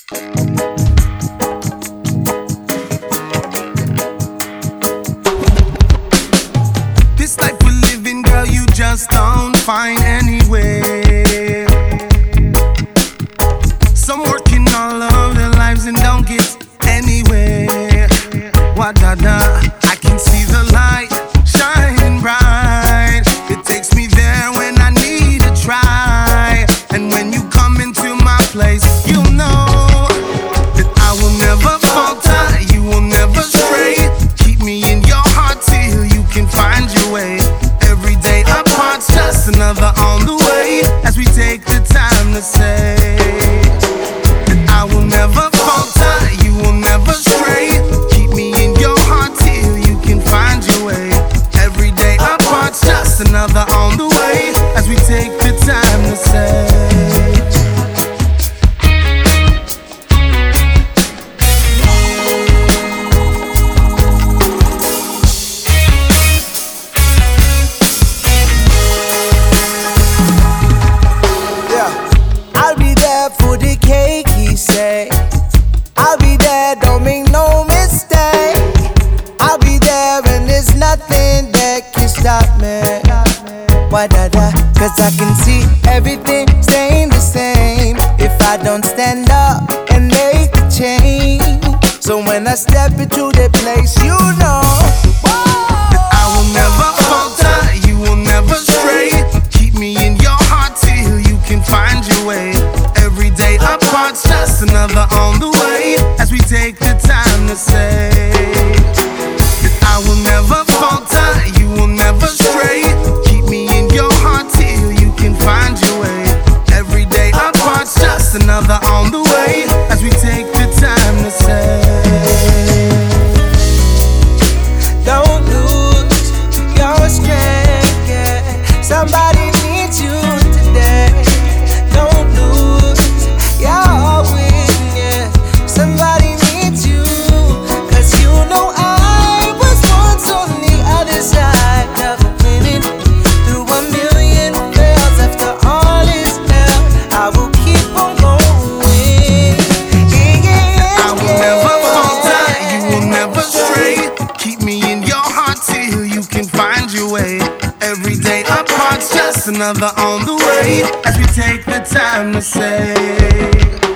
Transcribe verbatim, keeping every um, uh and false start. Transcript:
This life we're living, girl, you just don't find anywhere. Some working all of their lives and don't get anywhere. Wa-da-da, I can see the light shining bright. It takes me there when I need to try. And when you come into my place, you'll know that I will never falter, you will never stray. Keep me in your heart till you can find your way. Every day apart's just another on the way, as we take the time to say that I will never falter, you will never stray. Keep me in your heart till you can find your way. Every day apart's just another on the way, as we take the time to say. I'll be there for the cake, he say. I'll be there, don't make no mistake. I'll be there and there's nothing that can stop me. Why da da? Cause I can see everything staying the same if I don't stand up and make the change. So when I step into the place, you know that I will never falter, you will never stray. Keep me in your heart till you can find your way. Every day apart's just another on the way, as we take the time to say that I will never falter, you will never stray. Keep me in your heart till you can find your way. Every day apart's just another on the way, as we take the time to say. don't lose your strength, yeah. Somebody needs you today. Don't lose your win, yeah. Somebody needs you. Cause you know I was once on the other side of winning. Through a million fails, after all is hell, I will keep on going. Yeah, yeah, I will never falter, you will never stray. Keep me in your heart till you can find your way. Every day apart's just another on the way, as we take the time to say